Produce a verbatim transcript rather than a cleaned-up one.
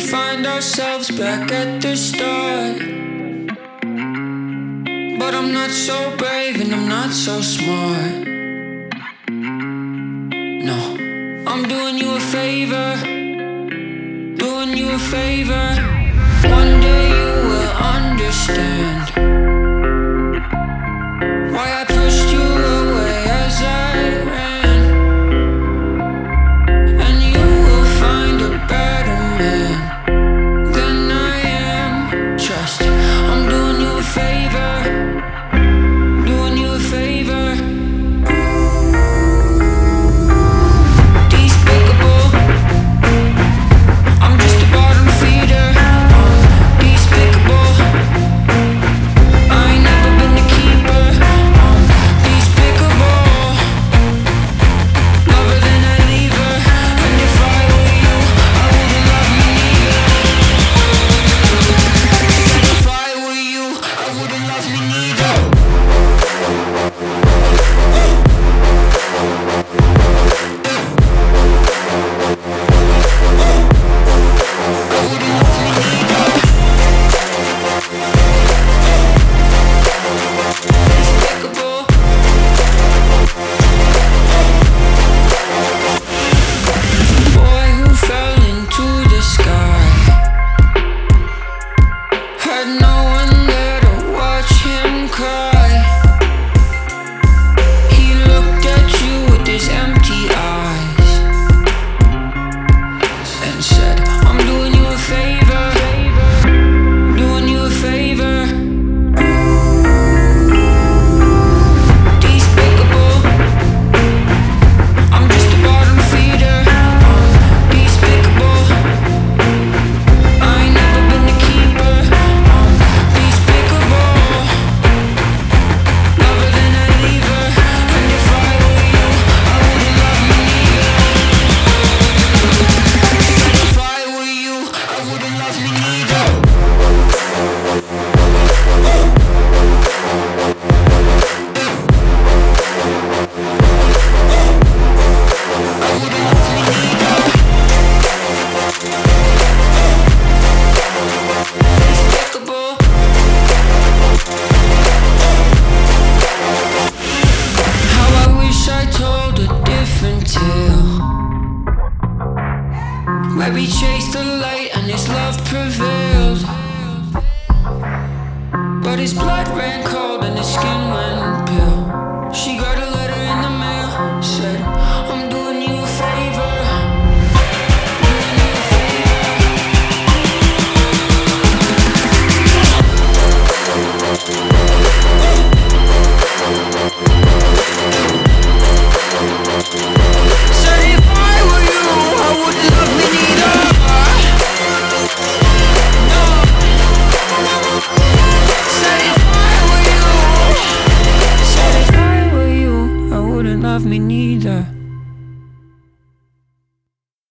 find ourselves back at the start. But I'm not so brave and I'm not so smart. No, I'm doing you a favor, doing you a favor. One day you will understand why I pushed you away as I ran. And you will find a better man than I am. Trust, I'm doing you a favor, doing you a favor. Despicable, I'm just a bottom feeder. I'm despicable, I ain't never been the keeper. I'm despicable, lover than I leave her. And if I were you, I wouldn't love me neither. If I were you, I wouldn't love me neither. Boy who fell into the sky, had no one there to watch him cry. He looked at you with his empty eyes and said, I'm doing you a favor, doing you a favor. Despicable, I'm just a bottom feeder. I'm despicable, I ain't never been the keeper. I'm despicable, lover than I leave her. And if I were you, I wouldn't love me neither. And if I were you, I wouldn't love me neither. Despicable. How I wish I told a different tale, where we chased the light and his love prevailed. But his blood ran cold and his skin went pale. She got a letter in the mail, said, I'm doing you a favor, doing you a favor. Said if I were you, I wouldn't love me neither. No. Said if I were you, said if I were you, I wouldn't love me neither.